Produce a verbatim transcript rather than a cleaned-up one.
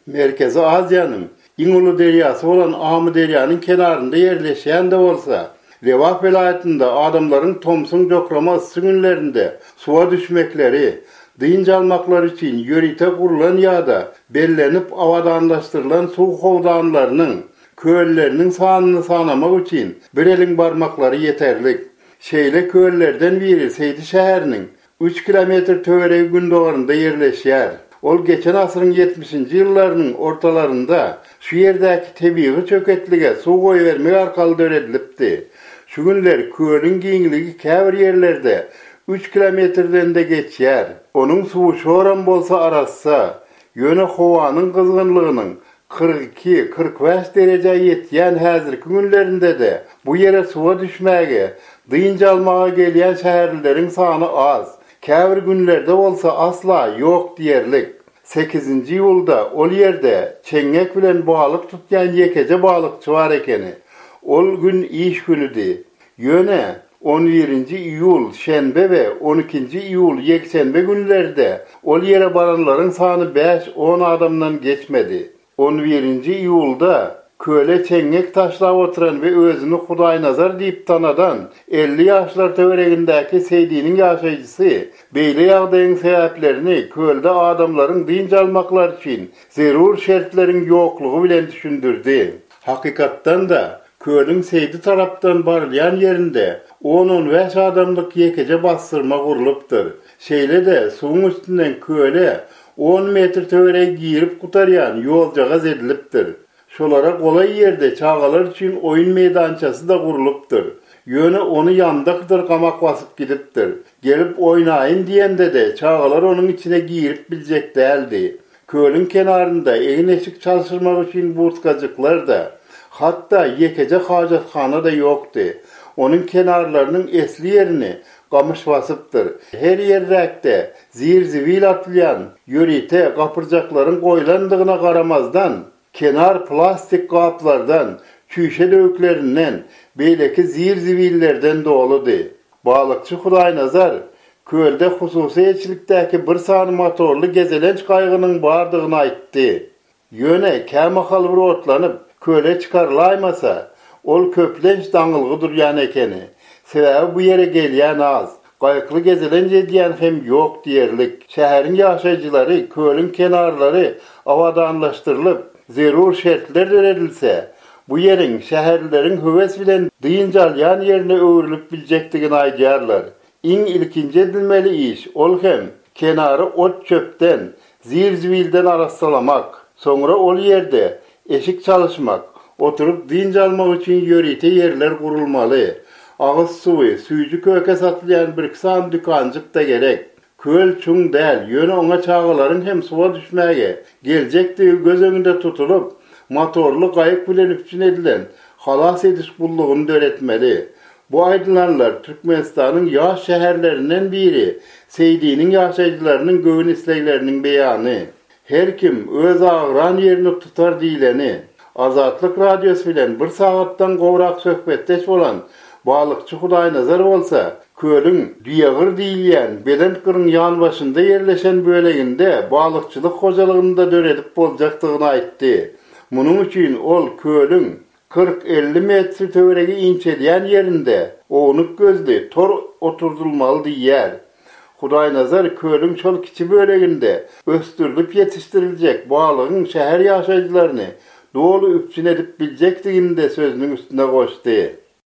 Merkezi Asya'nın İngulu deryası olan Amı deryanın kenarında yerleşen de olsa, Revah velayetinde adamların Thompson Jokrama ısı günlerinde suya düşmekleri, dıyınca almaklar için yörite kurulan ya da bellenip avadanlaştırılan su kovdanlarının, köyllerinin sanını sanamak için bir elin barmakları yeterlik. Şeyle köylerden biri Seydi şehrinin üç kilometre töre gündoğarında yerleşer. Ol geçen asrın yetmişinci yıllarının ortalarında şu yerdeki tebii çöketlige su koyuvermeye arkalı döredilipti. Şu günler köyün genişliği kavir yerlerde üç kilometreden de geçer. Onun suyu şoran bolsa arassa, yöne hovanın kızgınlığının kırk iki kırk beş derece yetyen hazırki günlerinde de bu yere suya düşmeye, dıyınca almaya gelen şehirlilerin sanı az. Kavir günlerde olsa asla yok diyerlik. sekizinci yılda ol yerde çengek bilen balık tutyan yekece balıkçı var ekeni. Ol gün iş günüdü. Yöne on birinci iyul şenbe ve on ikinci iyul yekşenbe günlerde ol yere baranların sanı beş on adamdan geçmedi. on birinci iyulda köle çengek taşla oturan ve özünü Huday nazar deyip tanadan elli yaşlar töveregindeki Seydi'nin yaşayıcısı beyle yağdayın sebeplerini kölde adamların dıyınca almaklar için zerur şertlerin yokluğu bilen düşündürdü. Hakikattan da kölün Seydi taraftan barlayan yerinde on on beş adamlık yekece bastırma kuruluptur. Şeyle de suyun üstünden köle on metre tövereye girip kutarayan yolcağa ediliptir. Şolara kolay yerde çağalar için oyun meydançası da kuruluptur. Yöne onu yandaktır kamak basıp gidiptir. Gelip oynayın diyende de çağalar onun içine girip bilecek değildi. Kölün kenarında egin eşik çalıştırmak için burtkacıklar da, hatta yekece hacathana da yoktu. Onun kenarlarının esli yerini kamış basıptır. Her yerdekte zir zivil atlayan yörite kapırcakların koylandığına karamazdan, kenar plastik kaplardan, çüşe döklerinden, beyleki zir zivillerden doğuludu. Balıkçı Huday nazar, kölde hususi elçilikteki bir sanı motorlu gezelenç kaygının bardığını ayttı. Yöne kemikal bir otlanıp köle çıkarılaymasa, ol köplenç dağılgıdır yan ekeni. Sebebi bu yere gelen az. Qayıklı gezelenç ediyen hem yok diyerlik. Şehrin yaşayıcıları, kölün kenarları avadanlaştırılıp, zerur şertler verilse, bu yerin şehirlerin hüves bilen dıyıncalayan yerine öğürülüp bilecektiğini aydiyarlar. İn ilkinci edilmeli iş, ol hem kenarı ot çöpten, zir zivilden arasalamak, sonra ol yerde eşik çalışmak, oturup dıyıncalmak için yörite yerler kurulmalı. Ağız suyu, suyucu köke satılayan bir kısan dükancık da gerek. Köl çun değil, yönü ona çağıların hem suya düşmeye, gelecektiği göz önünde tutulup, motorlu kayık bilen üpçün edilen, halas ediş bulluğunu öğretmeli. Bu aydınlarlar Türkmenistan'ın yaş şehirlerinden biri, Seydi'nin yaşayıcılarının göğün isleylerinin beyanı. Her kim öz ağıran yerini tutar diyileni, Azatlık Radyosu bilen bir saattan kovrak söhbetteş olan balıkçı Huday nazar olsa, kölün diyağır diyilen Belenkır'ın yan başında yerleşen böleğinde balıkçılık hocalığında döredip olacaktığını ayttı. Bunun için ol kölün kırk elli metre tövregi inçeleyen yerinde oğunuk gözlü tor oturdulmalı diyer. Huday nazar kölün çol kiçi böleğinde östürülüp yetiştirilecek balığın şehir yaşayıcılarını doğulu üpçün edip bilecektiğinde sözünün üstüne koştu.